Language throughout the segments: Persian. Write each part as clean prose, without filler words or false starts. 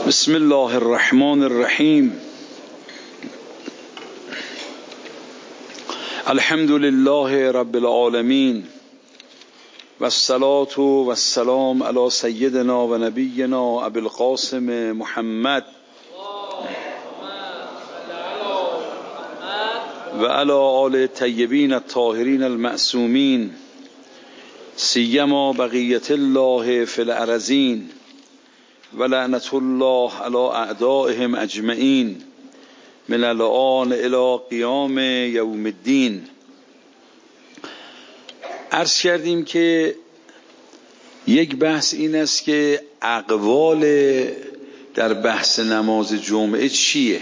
بسم الله الرحمن الرحیم. الحمد لله رب العالمین و الصلاة و السلام علی سیدنا و نبینا ابی القاسم محمد و علی آل الطیبین الطاهرین المعصومین سیما بقیت الله فی الارضین و لعنت الله علی اعدائهم اجمعین من الآن الی قیام یوم الدین. عرض کردیم که یک بحث این است که اقوال در بحث نماز جمعه چیه.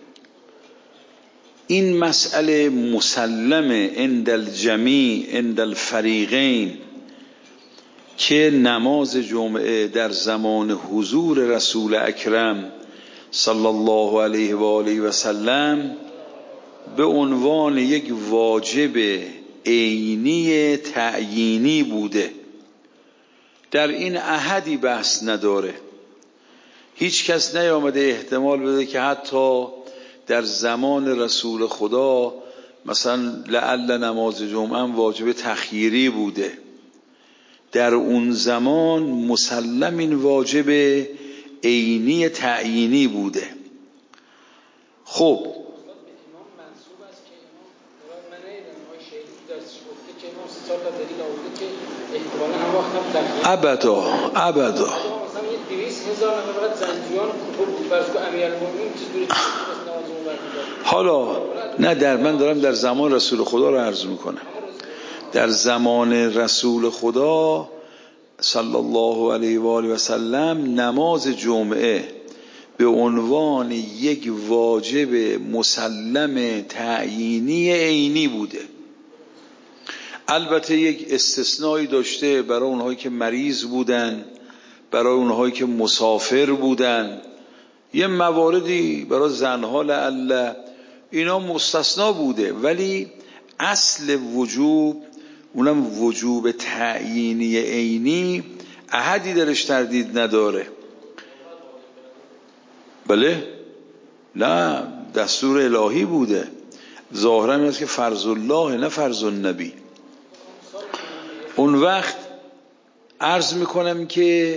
این مسئله مسلمه عند الجمیع عند الفریقین که نماز جمعه در زمان حضور رسول اکرم صلی الله علیه و آله و سلم به عنوان یک واجب عینی تعیینی بوده. در این احدی بحث نداره. هیچ کس نیامده احتمال بده که حتی در زمان رسول خدا مثلا لعل نماز جمعه واجب تخییری بوده. در اون زمان مسلم این واجب عینی تعیینی بوده. خب ابدا حالا نه من دارم در زمان رسول خدا رو عرض میکنم. در زمان رسول خدا صلی الله علیه و آله و سلم نماز جمعه به عنوان یک واجب مسلم تعیینی عینی بوده. البته یک استثنایی داشته برای اونهایی که مریض بودن، برای اونهایی که مسافر بودن، یه مواردی برای زنها لعل اینا مستثنا بوده، ولی اصل وجوب اونم وجوب تعیینی عینی احدی درش تردید نداره. بله نه دستور الهی بوده. ظاهرا این است که فرض الله نه فرض النبی. اون وقت عرض میکنم که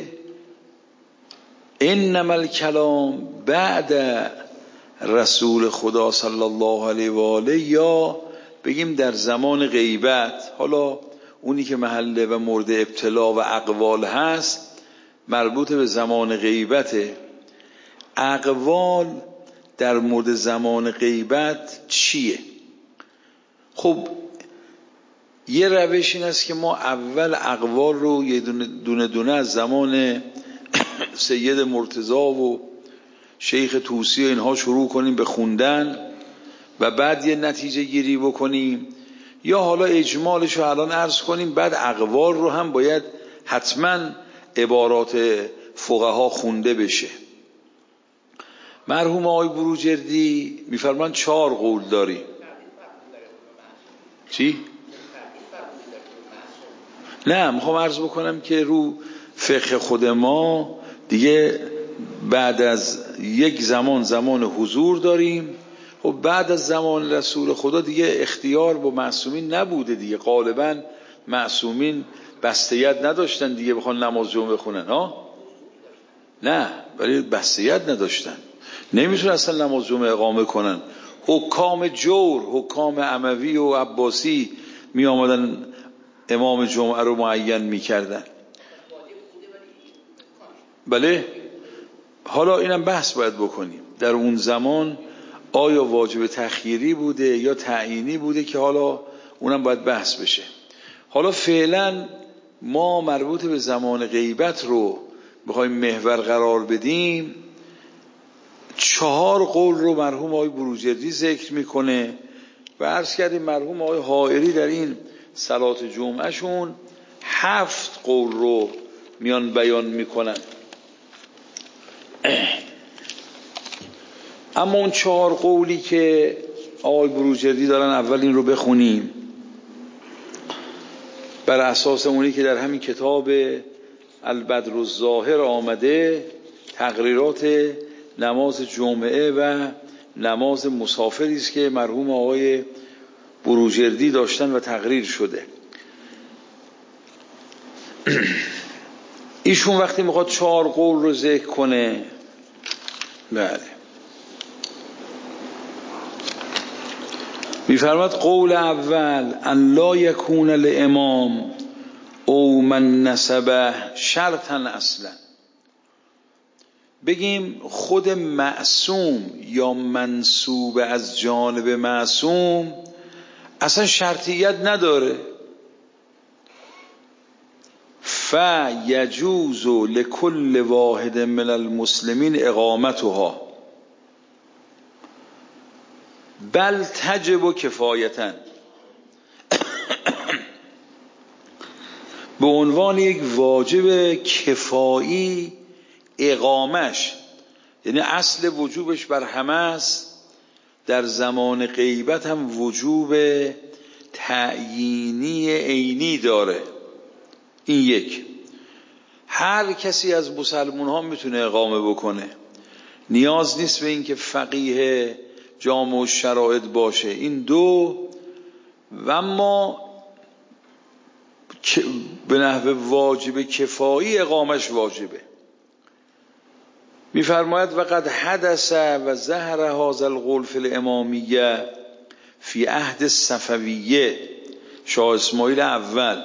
انما الکلام بعد رسول خدا صلی الله علیه و آله، یا بگیم در زمان غیبت، حالا اونی که محله و مورد ابتلا و اقوال هست مربوط به زمان غیبته. اقوال در مورد زمان غیبت چیه؟ خب یه روش این است که ما اول اقوال رو یه دونه دونه از زمان سید مرتضی و شیخ طوسی و اینها شروع کنیم به خوندن و بعد یه نتیجه گیری بکنیم، یا حالا اجمالش رو الان عرض کنیم، بعد اقوال رو هم باید حتما عبارات فقها خونده بشه. مرحوم آقای بروجردی میفرمان 4 قول داریم. چی؟ نه میخوام عرض بکنم که رو فقه خود ما دیگه بعد از یک زمان حضور داریم. خب بعد از زمان رسول خدا دیگه اختیار با معصومین نبوده دیگه. غالبا معصومین بستیت نداشتن دیگه بخوان نماز جمعه بخونن ها. نه ولی بستیت نداشتن، نمیتونن اصلا نماز جمعه اقامه کنن. حکام جور، حکام اموی و عباسی می آمدن امام جمعه رو معین می کردن. بله حالا اینم بحث باید بکنیم در اون زمان آیا واجب تخییری بوده یا تعیینی بوده، که حالا اونم باید بحث بشه. حالا فعلا ما مربوط به زمان غیبت رو بخوایم محور قرار بدیم. 4 قول رو مرحوم آقای بروجردی ذکر میکنه و عرض کردیم مرحوم آقای حائری در این صلات جمعه شون 7 قول رو میان بیان میکنن. اما اون 4 قولی که آقای بروجردی دارن اول این رو بخونیم بر اساس اونی که در همین کتاب البدر الظاهر آمده تقریرات نماز جمعه و نماز مسافری است که مرحوم آقای بروجردی داشتن و تقریر شده. ایشون وقتی میخواد 4 قول رو ذکر کنه، بله، میفرماد قول اول ان لا یکون الامام او من نسبه شرطا اصلا. بگیم خود معصوم یا منسوب از جانب معصوم اصلا شرطیت نداره. فیجوز لکل واحد من المسلمین اقامتها بل تجب کفایتا. به عنوان یک واجب کفایی اقامش، یعنی اصل وجوبش بر همه است، در زمان غیبت هم وجوب تعیینی عینی داره. این یک، هر کسی از مسلمان ها میتونه اقامه بکنه، نیاز نیست به این که فقیه جامع شرایط باشه. این دو. و اما به نحو واجب کفایی اقامش واجبه. میفرماید وقد حدث و ظهر هذا القول فی الامامیه فی عهد الصفویه شاه اسماعیل اول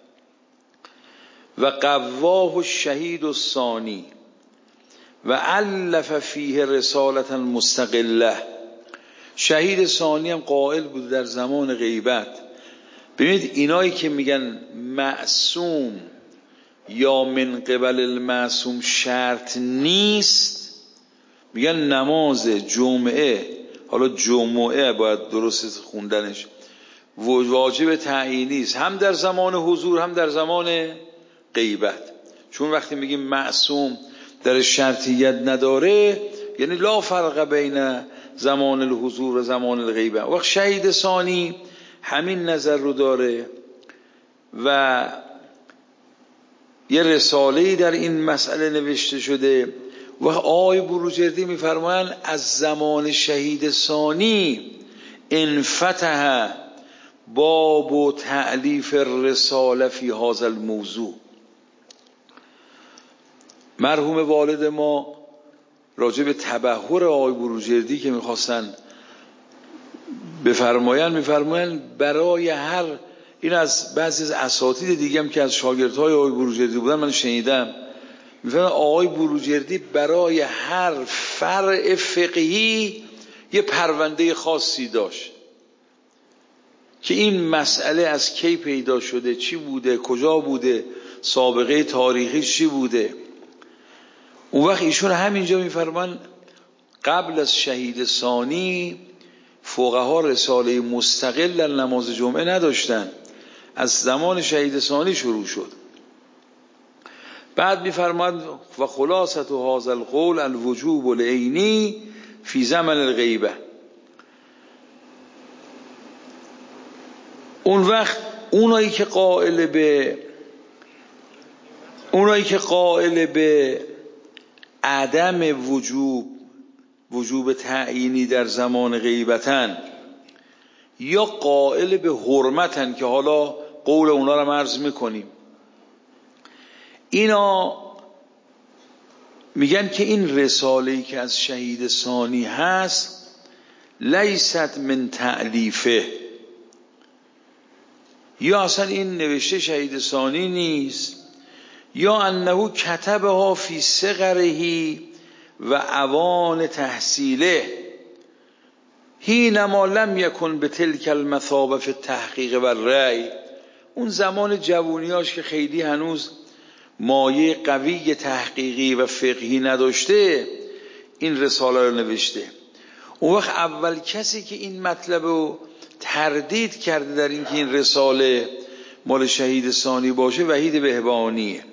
و قواه الشهید الثانی و الف فیه رسالة مستقله. شهید ثانی هم قائل بود در زمان غیبت. ببینید اینایی که میگن معصوم یا من قبل المعصوم شرط نیست، میگن نماز جمعه، حالا جمعه باید درست خوندنش، واجب تعیینی است، هم در زمان حضور هم در زمان غیبت. چون وقتی میگیم معصوم در شرطیت نداره، یعنی لا فرق بین زمان الحضور و زمان الغیبه. وقت شهید ثانی همین نظر رو داره و یه رساله‌ای در این مسئله نوشته شده. و آقای بروجردی میفرمایند از زمان شهید ثانی انفتح باب و تألیف الرساله فی هذا الموضوع. مرحوم والد ما راجع به تبحر آقای بروجردی که میخواستن میفرمایند برای هر، این از بعضی از اساتید دیگه هم که از شاگردهای آقای بروجردی بودن من شنیدم، میفرمایند آقای بروجردی برای هر فرع فقهی یه پرونده خاصی داشت که این مسئله از کی پیدا شده، چی بوده، کجا بوده، سابقه تاریخی چی بوده. اون وقت ایشون همینجا میفرمان قبل از شهید ثانی فقها رساله مستقل در نماز جمعه نداشتن، از زمان شهید ثانی شروع شد. بعد میفرماد و خلاصه هذا القول الوجوب العینی فی زمن الغیبه. اون وقت اونایی که قائل به عدم وجوب تعیینی در زمان غیبتن یا قائل به حرمتن که حالا قول اونا رو عرض میکنیم، اینا میگن که این رساله‌ای که از شهید ثانی هست لیست من تألیفه، یا اصلا این نوشته شهید ثانی نیست، یا انه کتبها فی صغره و اوان تحصیله حینما لم یکن به تلک المثابه فی التحقیق و الرأی. اون زمان جوونیاش که خیلی هنوز مایه قوی تحقیقی و فقهی نداشته این رساله رو نوشته. اون وقت اول کسی که این مطلب رو تردید کرده در این که این رساله مال شهید ثانی باشه وحید بهبهانیه.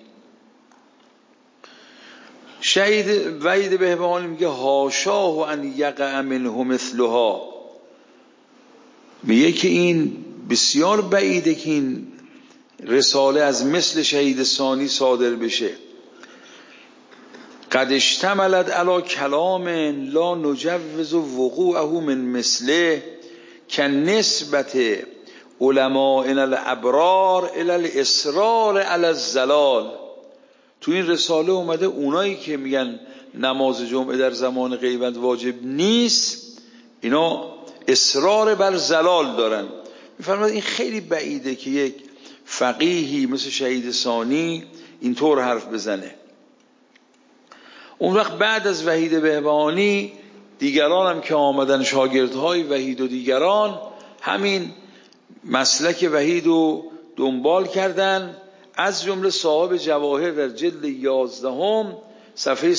شهید وحید بهبهانی میگه حاشاه ان یقع منه مثلها، میگه که این بسیار بعیده که این رساله از مثل شهید ثانی صادر بشه. قد اشتملت علی کلام لا نجوز وقوعه من مثله كنسبت علماء الابرار الى الاصرار علی الزلال. تو این رساله اومده اونایی که میگن نماز جمعه در زمان غیبت واجب نیست، اینا اصرار بر زلال دارن. میفرماید این خیلی بعیده که یک فقیهی مثل شهید ثانی اینطور حرف بزنه. اون وقت بعد از وحید بهبهانی دیگران هم که آمدن، شاگردهای وحید و دیگران، همین مسلک وحید رو دنبال کردن، از جمله صاحب جواهر در جلد 11 صفحه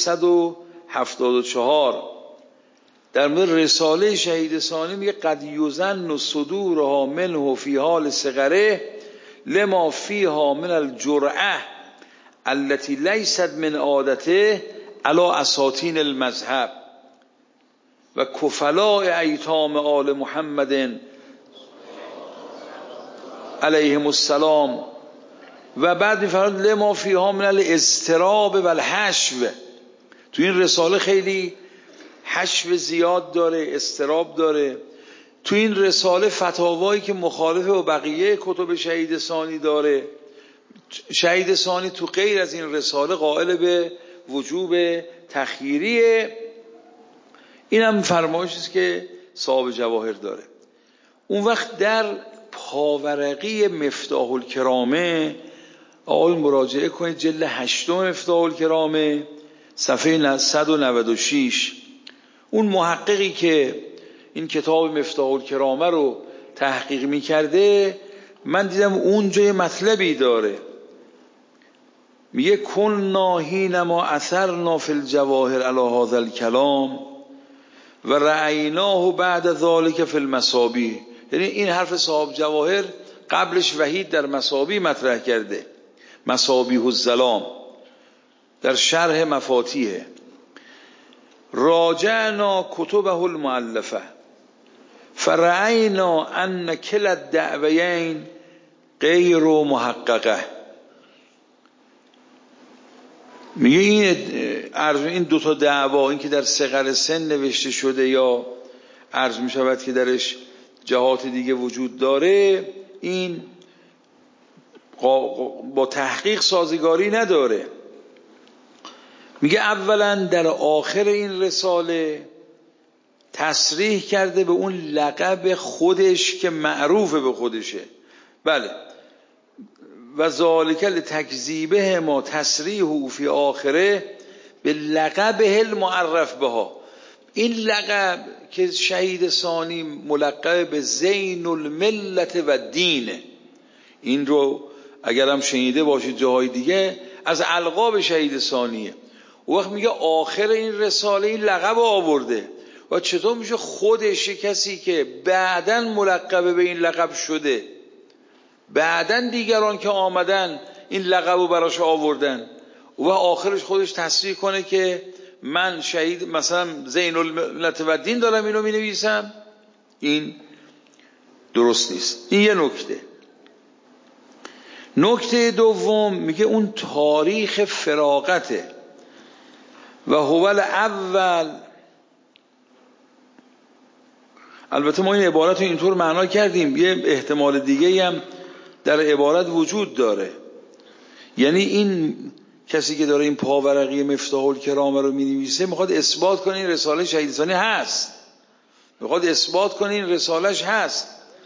174 در مورد رساله شهید ثانی میگه قد یظن صدورها منه فی حال صغره لما فیها من الجرأه التي لیست من عادته علی اساطین المذهب و کفلاء ایتام آل محمد علیهم السلام. و بعد میفرماید لما فیها من الاضطراب و الحشو. تو این رساله خیلی حشو زیاد داره، اضطراب داره. تو این رساله فتاوایی که مخالفه با بقیه کتب شهید ثانی داره. شهید ثانی تو غیر از این رساله قائل به وجوب تخییریه. این هم فرمایشی است که صاحب جواهر داره. اون وقت در پاورقی مفتاح الکرامه آقای مراجعه کنید، جلد 8 مفتاح الکرامه صفحه 196. اون محققی که این کتاب مفتاح الکرامه رو تحقیق میکرده، من دیدم اونجا یه مطلبی داره، میگه کنا حینما اثرنا فی الجواهر علی هذا الکلام و رأیناه بعد ذلك فی المصابیح. یعنی این حرف صاحب جواهر قبلش وحید در مصابیح مطرح کرده، مصابیح الظلام در شرح مفاتیح. راجعنا کتبه المؤلفه فرأینا ان کلا الدعویین غیر محققه. میگه این دو تا دعوا، این که در صغر سن نوشته شده یا عرض می شود که درش جهات دیگه وجود داره، این با تحقیق سازگاری نداره. میگه اولا در آخر این رساله تصریح کرده به اون لقب خودش که معروف به خودشه. بله، و ذالک لتکذیبه ما تصریح فی آخره به لقبه المعرف بها. این لقب که شهید ثانی ملقب به زین الملت و دینه، این رو اگر هم شنیده باشید جاهای دیگه از القاب شهید ثانیه. و وقت میگه آخر این رساله این لقب آورده، و چطور میشه خودش کسی که بعدن ملقب به این لقب شده، بعدن دیگران که آمدن این لقب رو براش آوردن، و آخرش خودش تصریح کنه که من شهید مثلا زین الملت و دین دارم اینو می نویسم؟ این درست نیست. این یه نکته. نکته دوم میگه اون تاریخ فراغته و هو الاول. البته ما این عبارت رو اینطور معنا کردیم، یه احتمال دیگه هم در عبارت وجود داره، یعنی این کسی که داره این پاورقی مفتاح الکرامه رو می‌نویسه میخواد اثبات کنه این رساله شهید ثانی هست، میخواد اثبات کنه این رسالش هست،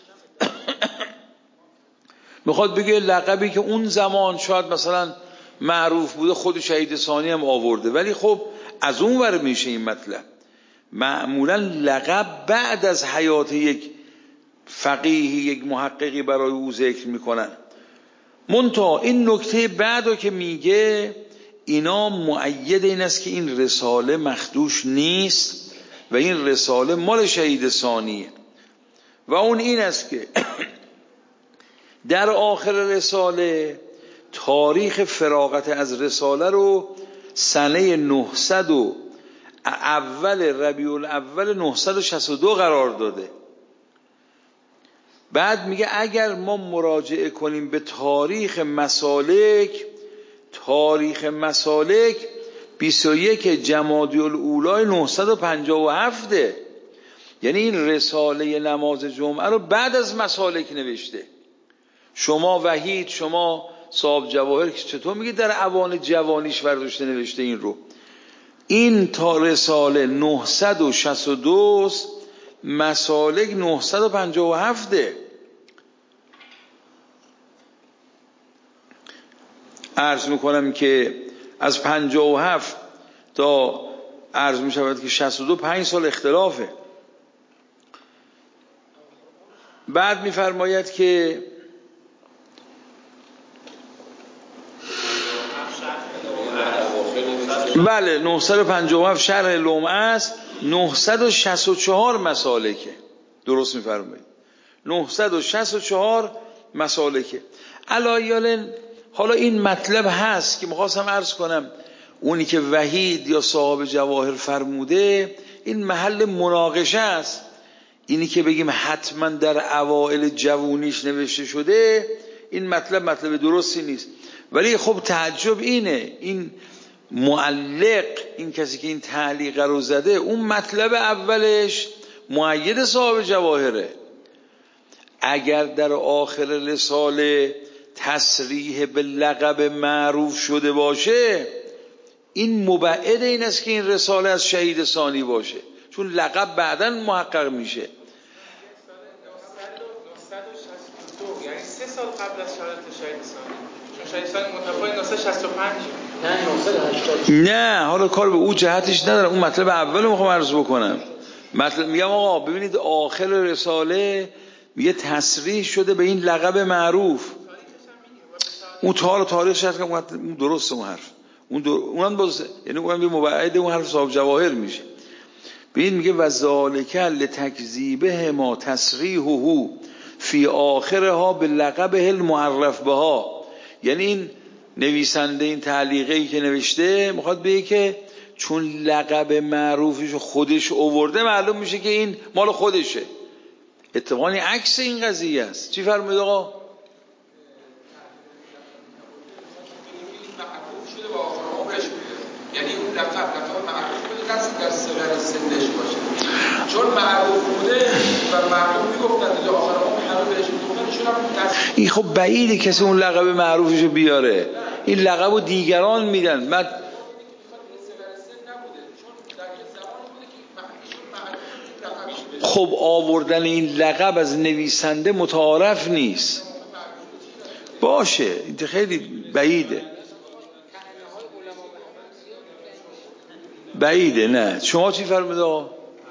میخواد بگه لقبی که اون زمان شاید مثلا معروف بوده خود شهید ثانی هم آورده. ولی خب از اون ور میشه این مطلب. معمولا لقب بعد از حیات یک فقیهی، یک محققی برای او ذکر میکنن. منتها این نکته بعدو که میگه اینا مؤید این است که این رساله مخدوش نیست و این رساله مال شهید ثانیه، و اون این است که در آخر رساله تاریخ فراغت از رساله رو سنه 900 و اول ربیع الاول 962 قرار داده. بعد میگه اگر ما مراجعه کنیم به تاریخ مسالک 21 جمادی الاولی 957. یعنی این رساله نماز جمعه رو بعد از مسالک نوشته. شما وحید، شما صاحب جواهر چطور میگید در اوان جوانیش برداشته نوشته این رو؟ این تا رساله 962، مسالک 957. عرض میکنم که از 57 تا عرض میشود که 62 5 سال اختلافه. بعد میفرماید که بله 957 شرح لمعه است، 964 مسالکه. درست میفرمایید 964 مسالکه. علایالن حالا این مطلب هست که میخواستم عرض کنم، اونی که وحید یا صاحب جواهر فرموده این محل مناقشه است. اینی که بگیم حتما در اوائل جوونیش نوشته شده، این مطلب درستی نیست. ولی خب تعجب اینه، این معلق، این کسی که این تعلیق رو زده، اون مطلب اولش مؤید صاحب جواهره. اگر در آخر رساله تصریح به لقب معروف شده باشه، این مبعد این است که این رساله از شهید ثانی باشه، چون لقب بعداً محقق میشه. یعنی 3 سال قبل از شهادت شهید ثانی، چون شهید ثانی متوفی 965. نه حالا کار به اون جهتش ندارم، اون مطلب اول رو میخوام عرض بکنم. مطلب میگم آقا ببینید آخر رساله میگه تصریح شده به این لقب معروف. اون تاریخ شد که اون درسته، اون حرف اونم درسته، یعنی اونم به مبعد اون حرف صاحب جواهر میشه. ببین میگه و ذالک لتکذیبه ما تصریحه فی آخرها به لقبه المعرف بها. یعنی این نویسنده این تعلیقی که نوشته میخواد بگه که چون لقب معروفش خودش آورده معلوم میشه که این مال خودشه. اتفاقاً عکس این قضیه است. چی فرمود آقا؟ یعنی اون لقب معروف بوده در صغر سنش باشه، چون معروف بوده و مردم میگفتن دیگه آخر ما همه بهش میگفتن، چون این خب بعیده کسی اون لقب معروفشو بیاره، این لقبو دیگران میدن. بعد خب آوردن این لقب از نویسنده متعارف نیست باشه، این خیلی بعیده. نه شما چی فرموده آقا؟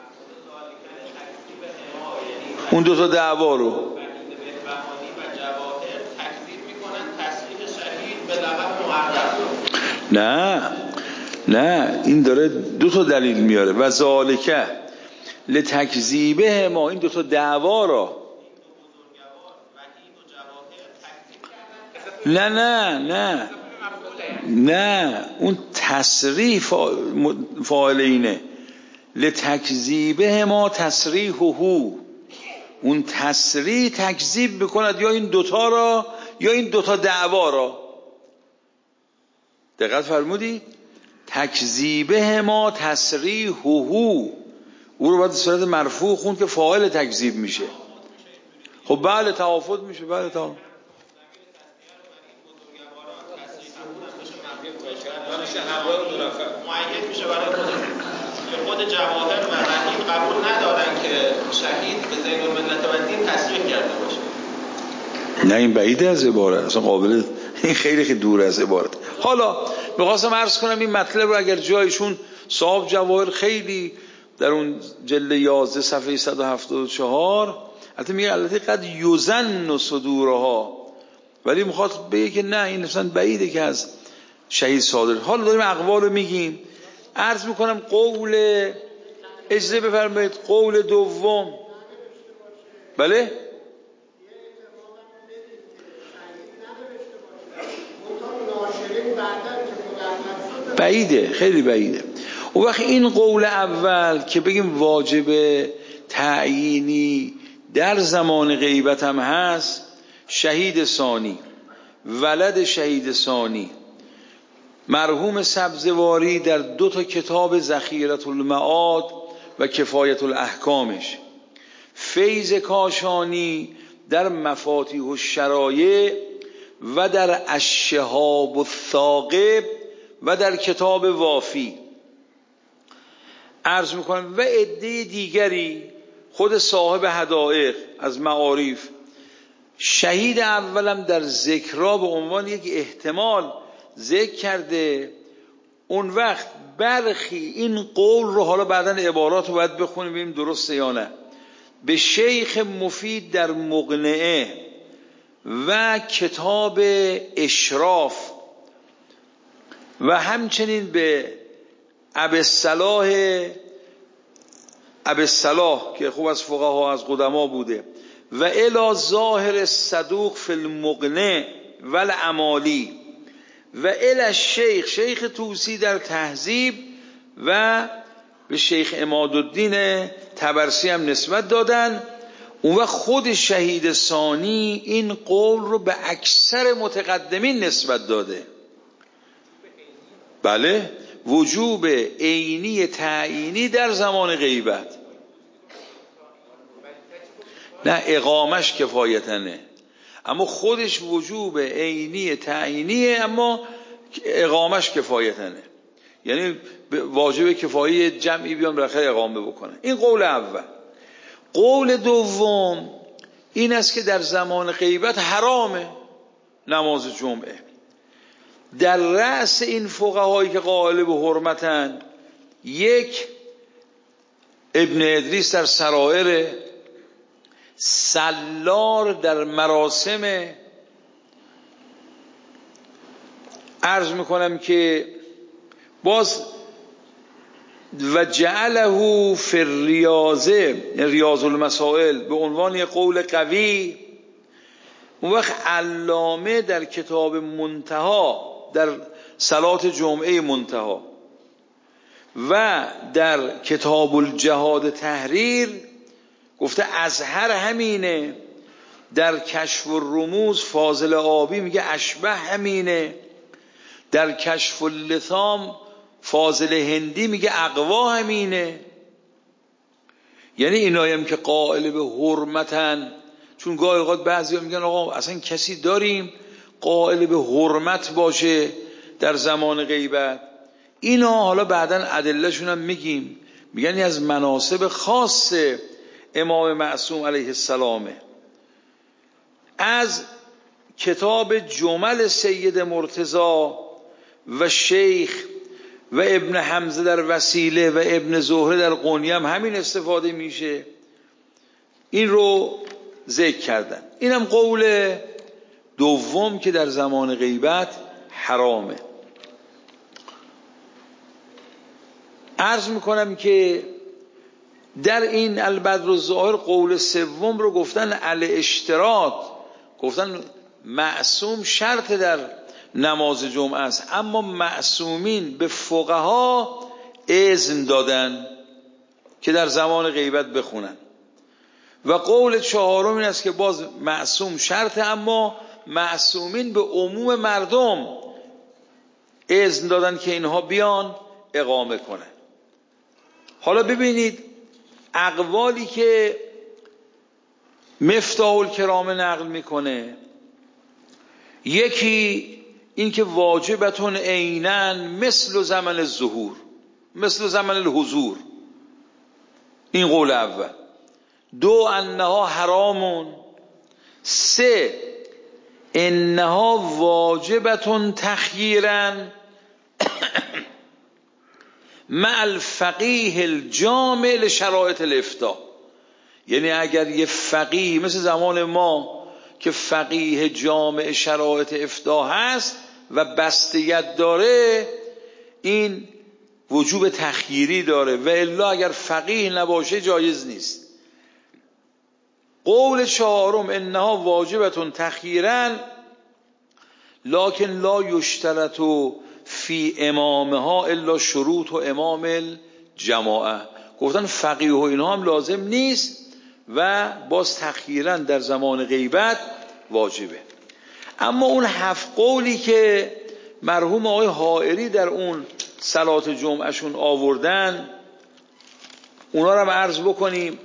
اون دوتا دعوا رو نه این داره دو تا دلیل میاره. و ذالکه لتکذیبه ما، این دو تا دعوا را نه اون تصریح فاعل اینه. لتکذیبه ما تصریحه، اون تصریح تکذیب بکند یا این دوتا را یا این دوتا دعوا را. دقت فرمودی؟ تکذیبه ما تصریحه، او رو باید صورت مرفوع خوند که فاعل تکذیب میشه. خب بله توافت میشه، بله توافت. معید میشه برای خود جواهر و رحیم قبول ندارن که شهید به زین الملت و دین تصریح کرده باشه. نه این بعیده از عبارت، اصلا قابل، این خیلی دور از عبارت. حالا می‌خواستم عرض کنم این مطلب رو اگر جایشون صاحب جواهر خیلی در اون جلد 11 صفحه 174 البته میگه البته قد یزن صدورها، ولی میخواد بگه که نه این اصلا بعیده که از شهید صادر. حالا داریم اقوال رو میگیم. عرض میکنم قول اجازه بفرمایید قول دوم. بله بعیده، خیلی بعیده. و وقت این قول اول که بگیم واجب تعیینی در زمان غیبت هم هست، شهید ثانی ولد شهید ثانی مرحوم سبزواری در 2 کتاب ذخیرة المعاد و کفایة الاحکامش، فیض کاشانی در مفاتیح الشرایع و در الشهاب الثاقب و در کتاب وافی عرض میکنم و عده دیگری، خود صاحب حدائق از معارف. شهید اولم در ذکرها به عنوان یک احتمال ذکر کرده. اون وقت برخی این قول رو، حالا بعداً عبارات رو باید بخونیم ببینیم درسته یا نه، به شیخ مفید در مقنعه و کتاب اشراف و همچنین به ابی‌الصلاح که خوب از فقها از قدما بوده و الی ظاهر الصدوق فی المقنع و الامالی و الی شیخ طوسی در تهذیب و به شیخ عمادالدین طبرسی هم نسبت دادن. اون وقت خود شهید ثانی این قول رو به اکثر متقدمین نسبت داده. بله، وجوب عینی تعیینی در زمان غیبت، نه اقامش کفایتنه، اما خودش وجوب عینی تعیینیه اما اقامش کفایتنه، یعنی واجب کفایی جمعی بیان بالاخره اقامه بکنه. این قول اول. قول دوم این است که در زمان غیبت حرامه نماز جمعه. در رأس این فقهایی که قائل به حرمتن، یک ابن ادریس در سرائر، سلار در مراسم. عرض میکنم که باز و جعله فی الریاضه، ریاض المسائل، به عنوان یک قول قوی. اون وقت علامه در کتاب منتها، در صلات جمعه منتها و در کتاب الجهاد تحریر گفته ازهر همینه. در کشف الرموز فاضل آبی میگه اشبه همینه. در کشف اللثام فاضل هندی میگه اقوا همینه. یعنی اینایم که قائل به حرمتن، چون گاهی اوقات بعضیا میگن آقا اصلا کسی داریم قائل به حرمت باشه در زمان غیبت. اینا حالا بعداً ادلهشون هم میگیم، میگن از مناسب خاص امام معصوم علیه السلامه. از کتاب جمل سید مرتضی و شیخ و ابن حمزه در وسیله و ابن زهره در قنیه هم همین استفاده میشه. این رو ذکر کردن. اینم قول دوم که در زمان غیبت حرامه. عرض میکنم که در این البدر الظاهر قول سوم رو گفتن الاشتراط، گفتن معصوم شرط در نماز جمعه است، اما معصومین به فقها اذن دادن که در زمان غیبت بخونن. و قول چهارم این است که باز معصوم شرط، اما معصومین به عموم مردم اذن دادن که اینها بیان اقامه کنن. حالا ببینید اقوالی که مفتاح الکرام نقل میکنه، یکی این که واجبتون عیناً مثل زمن الظهور، مثل زمن الحضور، این قول اول. دو انها حرامون. سه انها واجبتون تخییراً مع الفقیه الجامع لشرایط الافتاء. یعنی اگر یه فقیه مثل زمان ما که فقیه جامع شرایط افتاء هست و بستیت داره، این وجوب تخییری داره، و الا اگر فقیه نباشه جایز نیست. قول چهارم انها واجبتون تخییراً لکن لا یشترط فی امامها الا شروط و امام الجماعه. گفتن فقیه و اینها هم لازم نیست و باز تخییراً در زمان غیبت واجبه. اما اون 7 قولی که مرحوم آقای حائری در اون صلات جمعهشون آوردن، اونا رو هم عرض بکنیم.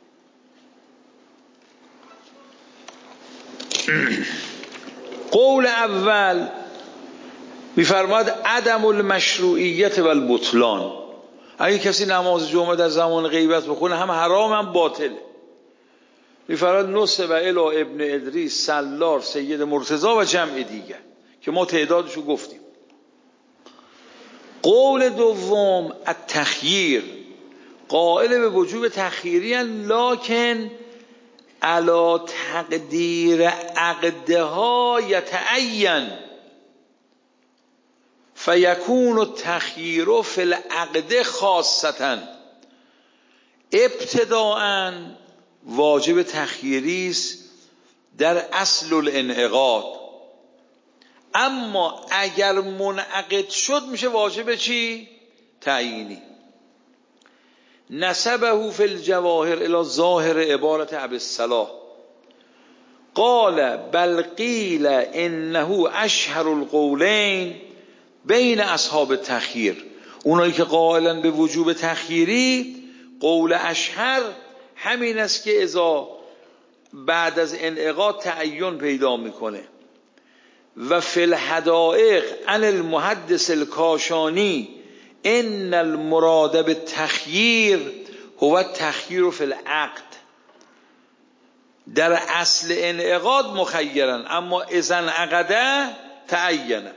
قول اول میفرماد عدم المشروعیت و البطلان. اگه کسی نماز جمعه در زمان غیبت بخونه هم حرام هم باطله. میفرماد نصب الی ابن ادریس، سلار، سید مرتضی و جمع دیگر که ما تعدادشو گفتیم. قول دوم التخییر، قائل به وجوب تخییری لکن علی تقدیر عقدها یتعین فیکون التخییر فی العقد خاصة. ابتداءً واجب تخییری است در اصل الانعقاد، اما اگر منعقد شد میشه واجب چی؟ تعیینی. نسبه فی الجواهر الی ظاهر عبارت ابی الصلاح قال بل قیل انه اشهر القولین بین اصحاب التخییر. اونایی که قائلن به وجوب تخییری، قول اشهر همین است که اذا بعد از انعقاد تعین پیدا میکنه. و فی الحدائق عن المحدث الکاشانی ان المراد بالتخییر هو التخییر فی العقد. در اصل انعقاد مخیرن، اما اذا انعقد تعین.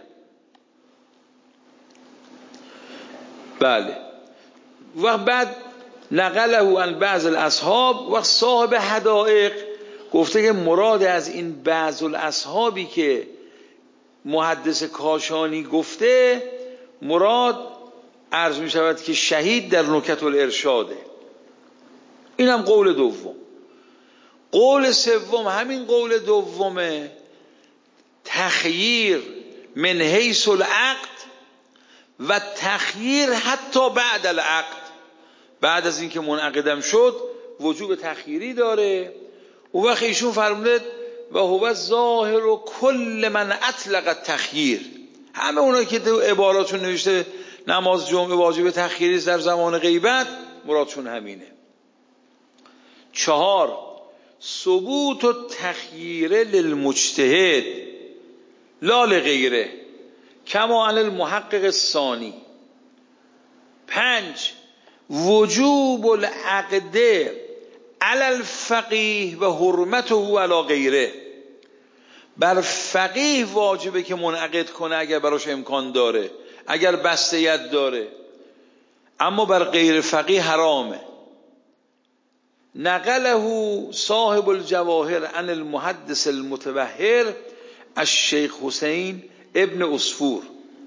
بله. و بعد نقله عن بعض الاصحاب و صاحب حدائق گفته که مراد از این بعض الاصحابی که محدث کاشانی گفته، مراد عرض می شود که شهید در نکت الارشاده. این هم قول دوم. قول سوم همین قول دومه، تخییر من حیث العقد و تخییر حتی بعد العقد. بعد از اینکه منعقدم شد وجوب تخییری داره. اون وقت ایشون فرموده و هو ظاهر و کل من اطلق التخییر. همه اونایی که تو عباراتون نوشته نماز جمعه واجب تخییری در زمان غیبت، مرادشون همینه. 4 ثبوت التخییر للمجتهد لا لغیره کما علی المحقق الثانی. 5 وجوب العقد علی الفقیه و حرمته علی غیره. بر فقیه واجبه که منعقد کنه اگر براش امکان داره، اگر بسته‌یت داره، اما بر غیر فقیه حرامه. نقله صاحب الجواهر عن المحدث المتبحر الشیخ حسین ابن عصفور.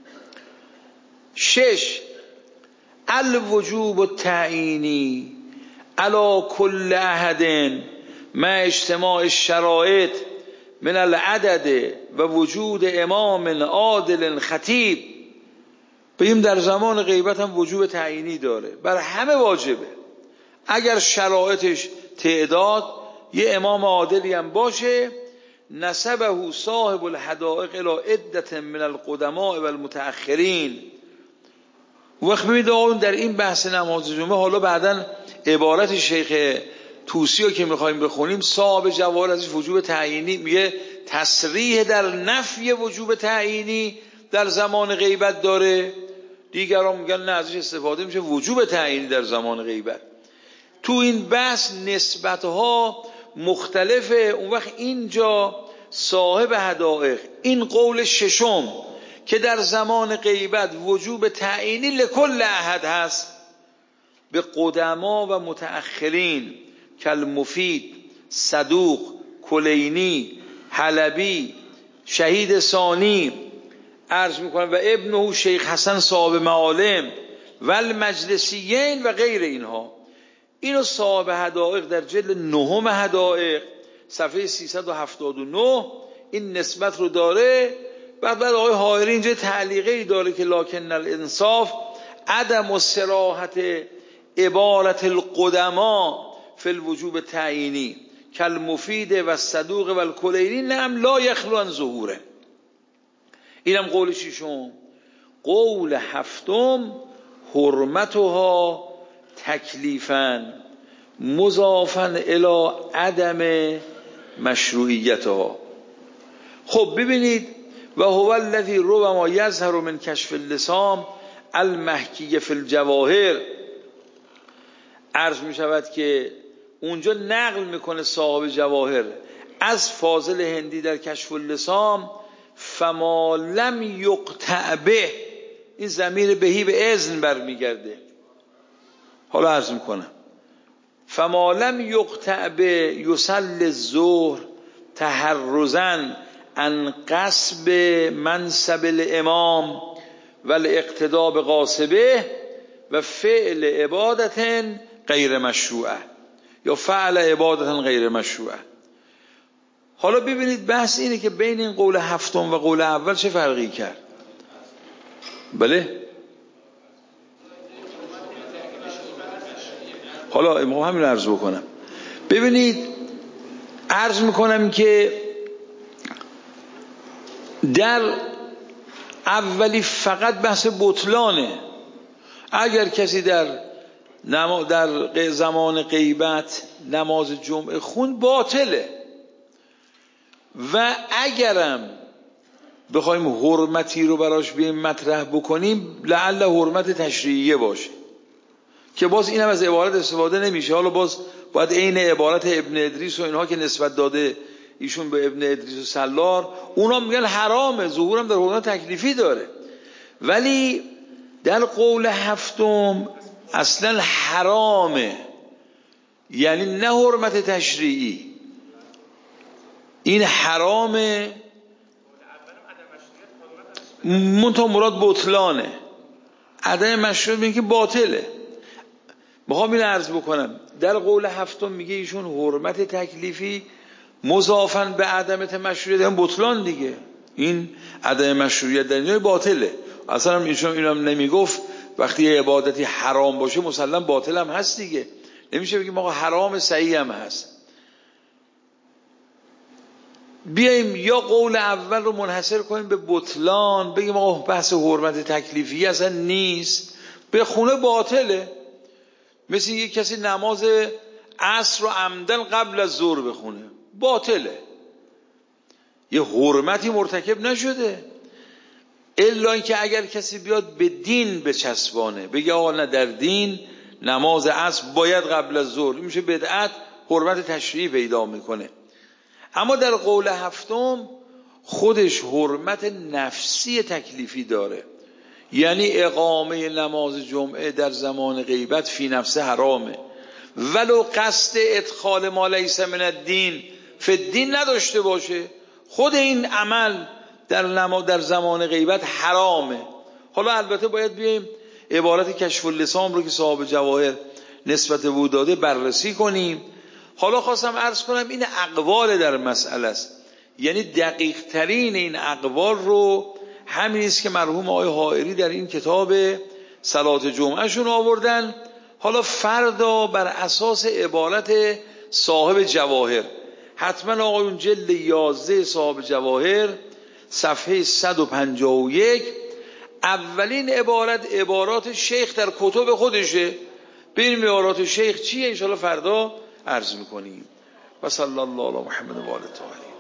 6 الوجوب التعیینی علی کل احد مع اجتماع الشرایط من العدد و وجود امام عادل خطیب. بگیم در زمان غیبت هم وجوب تعیینی داره، بر همه واجبه. اگر شرایطش تعداد، یه امام عادلی هم باشه. نسبه صاحب الحدائق الى عدة من القدماء و المتأخرین. وقت ببینید در این بحث نماز جمعه، حالا بعداً عبارت شیخ توسی رو که میخوایم بخونیم، صاحب جواهر ازش وجوب تعیینی میگه تصریح در نفی وجوب تعیینی در زمان غیبت داره. دیگران میگن نه، ازش استفاده میشه وجوب تعیینی در زمان غیبت. تو این بحث نسبتها مختلفه. اون وقت اینجا صاحب حدائق این قول ششم که در زمان غیبت وجوب تعیینی لکل احد هست، به قدما و متأخرین کالمفید، صدوق، کلینی، حلبی، شهید ثانی عرض میکنم و ابنه شیخ حسن صاحب معالم و المجلسیین و غیر اینها. اینو صاحب حدائق در جلد 9 حدائق صفحه 379 این نسبت رو داره. بعد آقای حائری اینجا تعلیقی داره که لکن الانصاف عدم و صراحت عبارت القدما فی الوجوب تعیینی کالمفید و صدوق و الکلینی نعم لا یخلو عن ظهوره. اینم قول ششم. قول هفتم حرمتها تکلیفاً مضافاً الی عدم مشروعیتها. خب ببینید و هو الذی ربما یظهر من کشف اللسان المحکی فی الجواهر. عرض می شود که اونجا نقل میکنه صاحب جواهر از فاضل هندی در کشف اللسان فما لم یقطع به، این ضمیر بهی به اذن برمیگرده. حالا عرض میکنم فما لم یقطع به یصلی الظهر تحرزا عن قصب منصب الامام و الاقتداء بقاصبه و فعل عبادت غیر مشروعه یا فعل عبادت غیر مشروعه. حالا ببینید بحث اینه که بین این قول هفتم و قول اول چه فرقی کرد. بله حالا ما همین عرض بکنم. ببینید عرض میکنم که در اولی فقط بحث بطلانه. اگر کسی در زمان غیبت نماز جمعه خون باطله و اگرم بخوایم حرمتی رو براش بیایم مطرح بکنیم لعل حرمت تشریعیه باشه که باز اینم از عبارت استفاده نمیشه. حالا باز باید عین عبارت ابن ادریس و اینها که نسبت داده ایشون به ابن ادریس و سلار، اونا میگن حرامه، ظهورم در حرمت تکلیفی داره. ولی در قول هفتم اصلا حرامه، یعنی نه حرمت تشریعی، این حرامه منتها مراد بطلانه. عدم مشروعیت میگه که باطله. میخوام این عرض بکنم در قول هفتم میگه ایشون حرمت تکلیفی مضافاً به عدم مشروعیت هم بطلان دیگه. این عدم مشروعیت در اینجا باطله. اصلا ایشون اینم نمیگفت وقتی یه عبادتی حرام باشه مسلم باطل هم هست دیگه. نمیشه بگیم آقا حرام صحیح هم هست. بیاییم یا قول اول رو منحصر کنیم به بطلان، بگیم آقا بحث حرمت تکلیفی اصلا نیست، به خونه باطله. مثل یک کسی نماز عصر رو عمدن قبل از ظهر بخونه، باطله، یه حرمتی مرتکب نشده. الا اینکه اگر کسی بیاد به دین بچسبانه، بگه آقا نه در دین نماز عصر باید قبل از ظهر، میشه بدعت، حرمت تشریعی پیدا میکنه. اما در قول هفتم خودش حرمت نفسی تکلیفی داره، یعنی اقامه نماز جمعه در زمان غیبت فی نفسه حرامه، ولو قصد ادخال ما لیس من الدین فی الدین نداشته باشه، خود این عمل در زمان غیبت حرامه. حالا البته باید بیایم عبارت کشف اللسان رو که صاحب جواهر نسبت به داده بررسی کنیم. حالا خواستم عرض کنم این اقوال در مسئله است، یعنی دقیق ترین این اقوال رو همین است که مرحوم آقای حائری در این کتاب صلات جمعه شون آوردن. حالا فردا بر اساس عبارت صاحب جواهر، حتما آقایون جلد 11 صاحب جواهر صفحه 151 اولین عبارات شیخ در کتب خودشه، ببینیم عبارات شیخ چیه، انشاءالله فردا عرض میکنیم. و صلی الله علی محمد و آله الطاهرین.